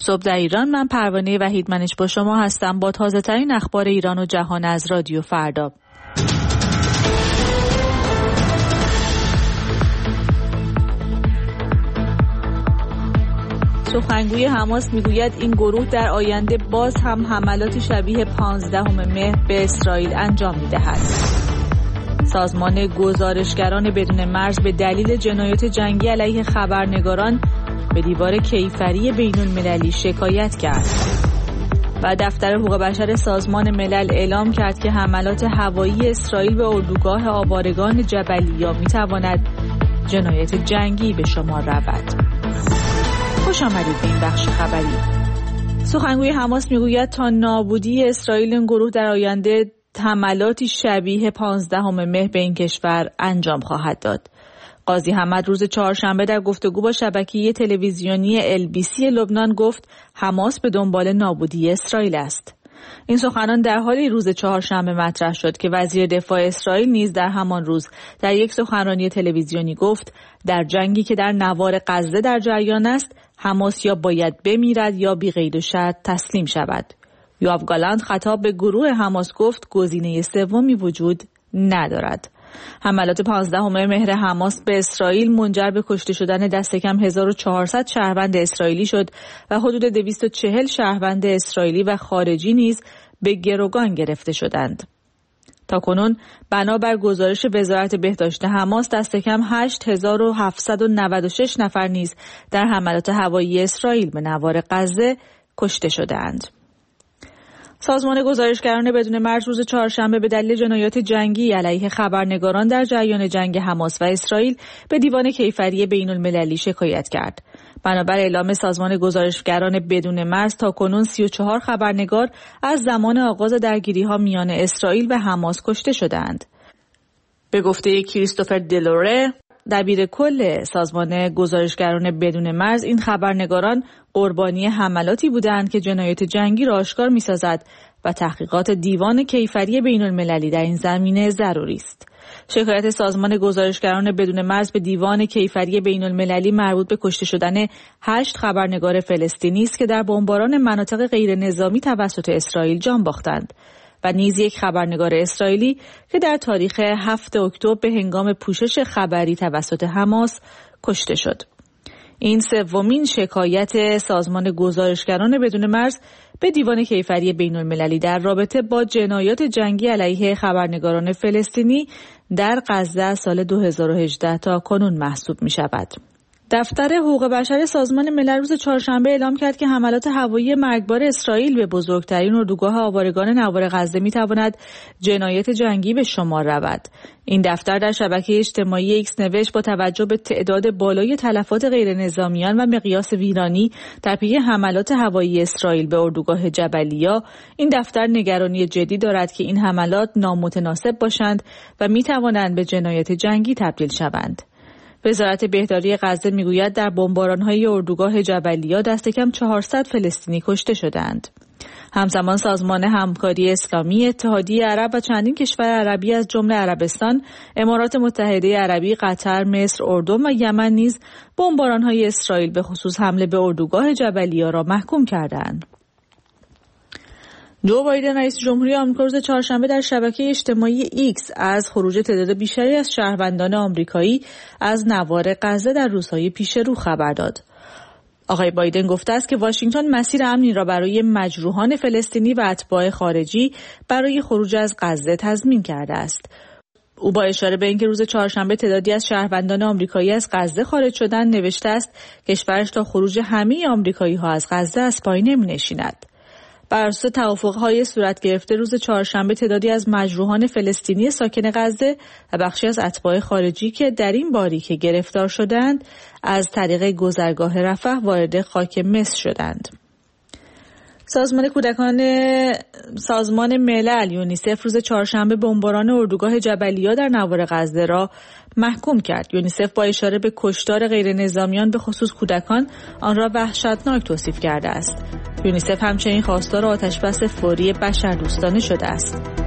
صبح در ایران، من پروانه وحیدمنش با شما هستم با تازه ترین اخبار ایران و جهان از رادیو فردا. سخنگوی حماس میگوید این گروه در آینده باز هم حملاتی شبیه 15 مهر به اسرائیل انجام می‌دهد. سازمان گزارشگران بدون مرز به دلیل جنایات جنگی علیه خبرنگاران به دیوار کیفری بین‌المللی شکایت کرد. و دفتر حقوق بشر سازمان ملل اعلام کرد که حملات هوایی اسرائیل به اردوگاه آوارگان جبلیه می‌تواند جنایت جنگی به شمار رود. خوش آمدید به این بخش خبری. سخنگوی حماس میگوید تا نابودی اسرائیل این گروه در آینده حملاتی شبیه 15 مهر به این کشور انجام خواهد داد. قاضی حمد روز چهارشنبه در گفتگو با شبکه تلویزیونی LBC لبنان گفت حماس به دنبال نابودی اسرائیل است. این سخنان در حالی روز چهارشنبه مطرح شد که وزیر دفاع اسرائیل نیز در همان روز در یک سخنرانی تلویزیونی گفت در جنگی که در نوار غزه در جریان است، حماس یا باید بمیرد یا بی قید و شرط تسلیم شود. یوآف گالانت خطاب به گروه حماس گفت گزینه سومی وجود ندارد. حملات 15 مهر حماس به اسرائیل منجر به کشته شدن دست کم 1400 شهروند اسرائیلی شد و حدود 240 شهروند اسرائیلی و خارجی نیز به گروگان گرفته شدند. تاکنون بنابر گزارش وزارت بهداشت حماس دست کم 8796 نفر نیز در حملات هوایی اسرائیل به نوار غزه کشته شدند. سازمان گزارشگران بدون مرز روز چهارشنبه به دلیل جنایات جنگی علیه خبرنگاران در جریان جنگ حماس و اسرائیل به دیوان کیفری بین‌المللی شکایت کرد. بنابر اعلام سازمان گزارشگران بدون مرز تاکنون 34 خبرنگار از زمان آغاز درگیری‌ها میان اسرائیل و حماس کشته شدند. به گفته کریستوفر دلوره، دبیر کل سازمان گزارشگران بدون مرز، این خبرنگاران قربانی حملاتی بودند که جنایات جنگی را آشکار می‌سازد و تحقیقات دیوان کیفری بین‌المللی در این زمینه ضروری است. شکایت سازمان گزارشگران بدون مرز به دیوان کیفری بین‌المللی مربوط به کشته شدن 8 خبرنگار فلسطینی است که در بمباران مناطق غیر نظامی توسط اسرائیل جان باختند و نیز یک خبرنگار اسرائیلی که در تاریخ 7 اکتبر به هنگام پوشش خبری توسط حماس کشته شد. این سومین شکایت سازمان گزارشگران بدون مرز به دیوان کیفری بین‌المللی در رابطه با جنایات جنگی علیه خبرنگاران فلسطینی در غزه از سال 2018 تا کنون محسوب می شود. دفتر حقوق بشر سازمان ملل روز چهارشنبه اعلام کرد که حملات هوایی مرگبار اسرائیل به بزرگترین اردوگاه آوارگان نوار غزه می‌تواند جنایت جنگی به شمار رود. این دفتر در شبکه اجتماعی ایکس نوشت با توجه به تعداد بالای تلفات غیر نظامیان و مقیاس ویرانی در پی حملات هوایی اسرائیل به اردوگاه جبلیه، این دفتر نگرانی جدی دارد که این حملات نامتناسب باشند و می‌توانند به جنایت جنگی تبدیل شوند. وزارت بهداری غزه میگوید در بمباران‌های اردوگاه جبلیه دست کم 400 فلسطینی کشته شدند. همزمان سازمان همکاری اسلامی، اتحادیه عرب و چندین کشور عربی از جمله عربستان، امارات متحده عربی، قطر، مصر، اردن و یمن نیز بمباران‌های اسرائیل به خصوص حمله به اردوگاه جبلیه را محکوم کردند. جو بایدن رئیس جمهوری آمریکا روز چهارشنبه در شبکه اجتماعی ایکس از خروج تعداد بیشتری از شهروندان آمریکایی از نوار غزه در روزهای پیش رو خبر داد. آقای بایدن گفته است که واشنگتن مسیر امنی را برای مجروحان فلسطینی و اتباع خارجی برای خروج از غزه تضمین کرده است. او با اشاره به اینکه روز چهارشنبه تعدادی از شهروندان آمریکایی از غزه خارج شدند نوشته است کشورش تا خروج همه آمریکایی‌ها از غزه از پای نمی‌نشیند. بر اساس توافق‌های صورت گرفته روز چهارشنبه تعدادی از مجروحان فلسطینی ساکن غزه و بخشی از اتباع خارجی که در این باریکه گرفتار شدند از طریق گذرگاه رفح وارد خاک مصر شدند. سازمان ملل یونیسف روز چهارشنبه بمباران اردوگاه جبلیه در نوار غزه را محکوم کرد. یونیسف با اشاره به کشتار غیر نظامیان به خصوص کودکان آن را وحشتناک توصیف کرده است. یونیسف همچنین خواستار آتشبس فوری بشردوستانه شده است.